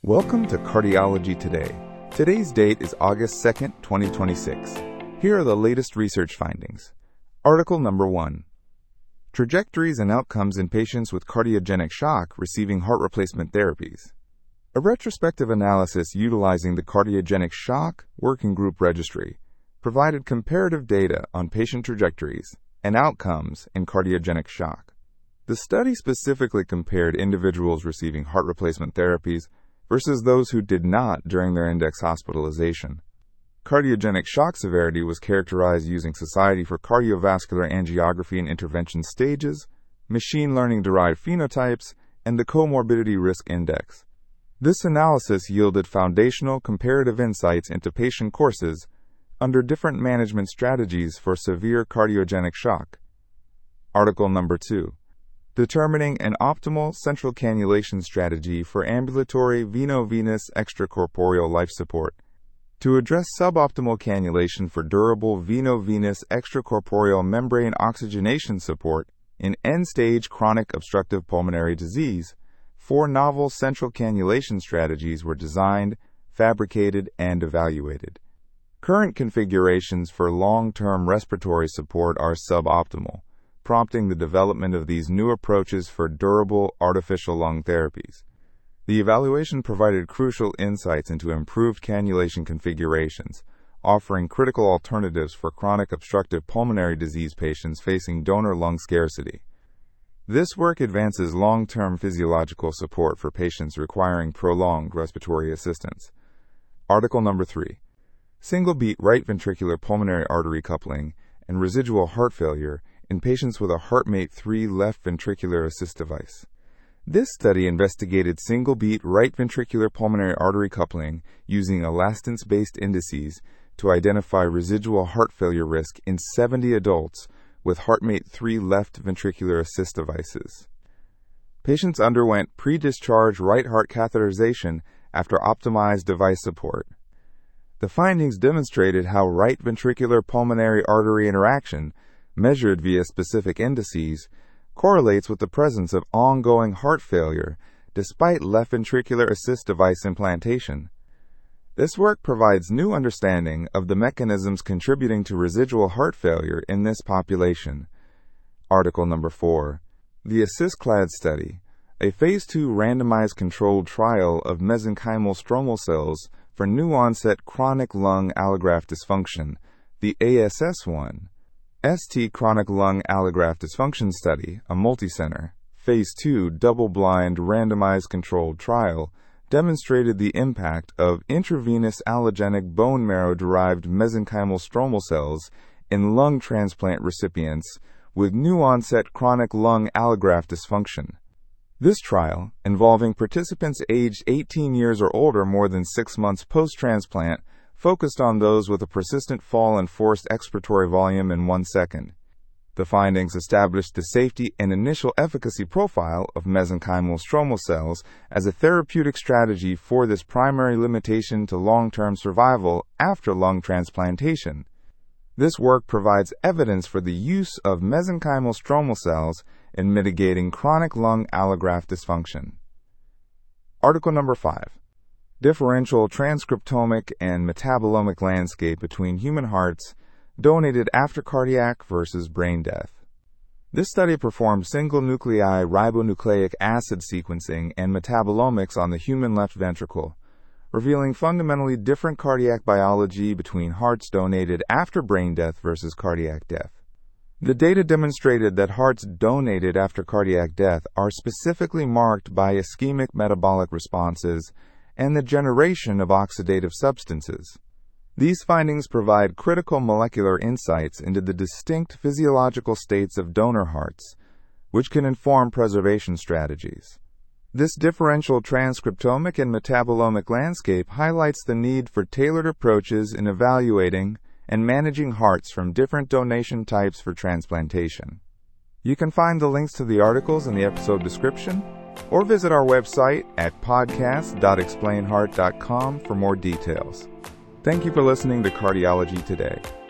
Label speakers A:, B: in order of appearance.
A: Welcome to Cardiology Today. Today's date is August 2nd, 2026. Here are the latest research findings. Article number 1. Trajectories and outcomes in patients with cardiogenic shock receiving heart replacement therapies. A retrospective analysis utilizing the Cardiogenic Shock Working Group Registry provided comparative data on patient trajectories and outcomes in cardiogenic shock. The study specifically compared individuals receiving heart replacement therapies versus those who did not during their index hospitalization. Cardiogenic shock severity was characterized using Society for Cardiovascular Angiography and Intervention stages, machine learning-derived phenotypes, and the Comorbidity Risk Index. This analysis yielded foundational comparative insights into patient courses under different management strategies for severe cardiogenic shock. Article number 2. Determining an optimal central cannulation strategy for ambulatory veno-venous extracorporeal life support. To address suboptimal cannulation for durable veno-venous extracorporeal membrane oxygenation support in end-stage chronic obstructive pulmonary disease, 4 novel central cannulation strategies were designed, fabricated, and evaluated. Current configurations for long-term respiratory support are suboptimal, prompting the development of these new approaches for durable artificial lung therapies. The evaluation provided crucial insights into improved cannulation configurations, offering critical alternatives for chronic obstructive pulmonary disease patients facing donor lung scarcity. This work advances long-term physiological support for patients requiring prolonged respiratory assistance. Article number 3. Single-beat right ventricular pulmonary artery coupling and residual heart failure in patients with a HeartMate 3 left ventricular assist device. This study investigated single-beat right ventricular pulmonary artery coupling using elastance-based indices to identify residual heart failure risk in 70 adults with HeartMate 3 left ventricular assist devices. Patients underwent pre-discharge right heart catheterization after optimized device support. The findings demonstrated how right ventricular pulmonary artery interaction, measured via specific indices, correlates with the presence of ongoing heart failure despite left ventricular assist device implantation. This work provides new understanding of the mechanisms contributing to residual heart failure in this population. Article number 4. The AssistCLAD study, a Phase 2 randomized controlled trial of mesenchymal stromal cells for new-onset chronic lung allograft dysfunction, the ASS1. ST Chronic Lung Allograft Dysfunction Study, a multicenter, Phase 2 double-blind randomized controlled trial, demonstrated the impact of intravenous allogenic bone marrow-derived mesenchymal stromal cells in lung transplant recipients with new-onset chronic lung allograft dysfunction. This trial, involving participants aged 18 years or older more than 6 months post-transplant, focused on those with a persistent fall in forced expiratory volume in 1 second. The findings established the safety and initial efficacy profile of mesenchymal stromal cells as a therapeutic strategy for this primary limitation to long-term survival after lung transplantation. This work provides evidence for the use of mesenchymal stromal cells in mitigating chronic lung allograft dysfunction. Article number 5. Differential transcriptomic and metabolomic landscape between human hearts donated after cardiac versus brain death. This study performed single nuclei ribonucleic acid sequencing and metabolomics on the human left ventricle, revealing fundamentally different cardiac biology between hearts donated after brain death versus cardiac death. The data demonstrated that hearts donated after cardiac death are specifically marked by ischemic metabolic responses and the generation of oxidative substances. These findings provide critical molecular insights into the distinct physiological states of donor hearts, which can inform preservation strategies. This differential transcriptomic and metabolomic landscape highlights the need for tailored approaches in evaluating and managing hearts from different donation types for transplantation. You can find the links to the articles in the episode description, or visit our website at podcast.explainheart.com for more details. Thank you for listening to Cardiology Today.